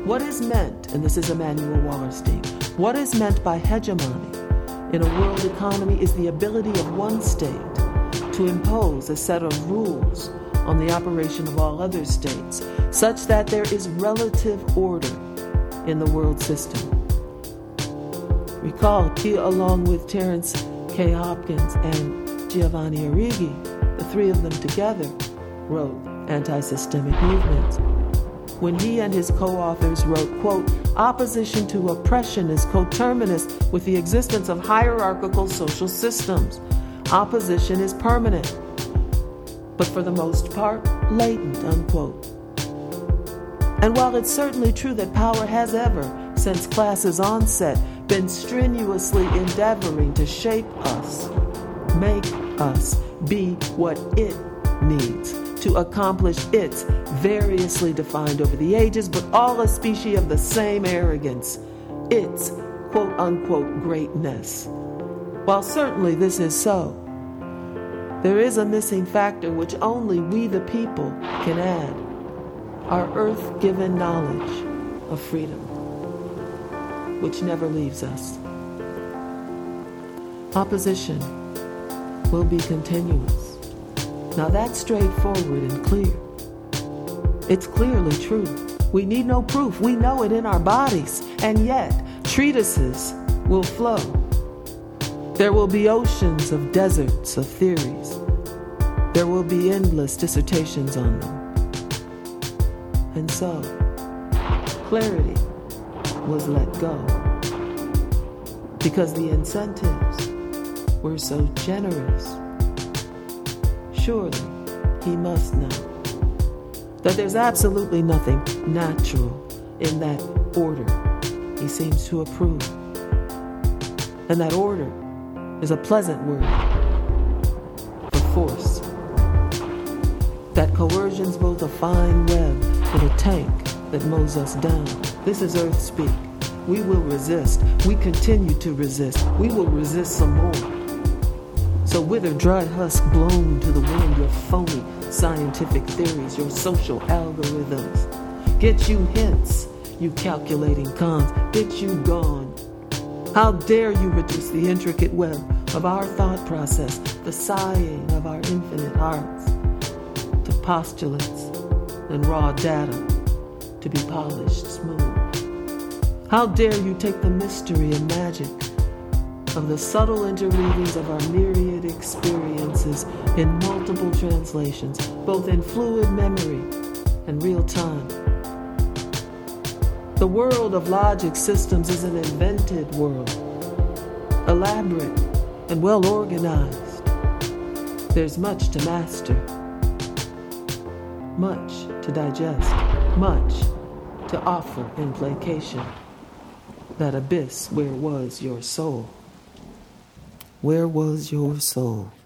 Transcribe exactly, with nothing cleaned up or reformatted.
What is meant, and this is Emanuel Wallerstein, what is meant by hegemony in a world economy is the ability of one state to impose a set of rules on the operation of all other states, such that there is relative order in the world system. Recall, he, along with Terence K. Hopkins and Giovanni Arrighi, the three of them together, wrote Anti-Systemic Movements. When he and his co-authors wrote, quote, opposition to oppression is coterminous with the existence of hierarchical social systems. Opposition is permanent, but for the most part, latent, unquote. And while it's certainly true that power has ever, since class's onset, been strenuously endeavoring to shape us, make us be what it needs to accomplish its variously defined over the ages, but all a species of the same arrogance, its quote-unquote greatness. While certainly this is so, there is a missing factor which only we the people can add, our earth-given knowledge of freedom, which never leaves us. Opposition will be continuous. Now that's straightforward and clear. It's clearly true. We need no proof. We know it in our bodies. And yet, treatises will flow. There will be oceans of deserts of theories. There will be endless dissertations on them. And so, clarity was let go. Because the incentives were so generous. Surely, he must know that there's absolutely nothing natural in that order he seems to approve. And that order is a pleasant word for force. That coercion's both a fine web and a tank that mows us down. This is Earth speak. We will resist. We continue to resist. We will resist some more. So wither dry husk blown to the wind, your phony scientific theories, your social algorithms. Get you hints, you calculating cons. Get you gone. How dare you reduce the intricate web of our thought process, the sighing of our infinite hearts, to postulates and raw data to be polished smooth. How dare you take the mystery and magic of the subtle interweavings of our myriad experiences in multiple translations, both in fluid memory and real time. The world of logic systems is an invented world, elaborate and well organized. There's much to master, much to digest, much to offer in placation. That abyss, where was your soul? Where was your soul?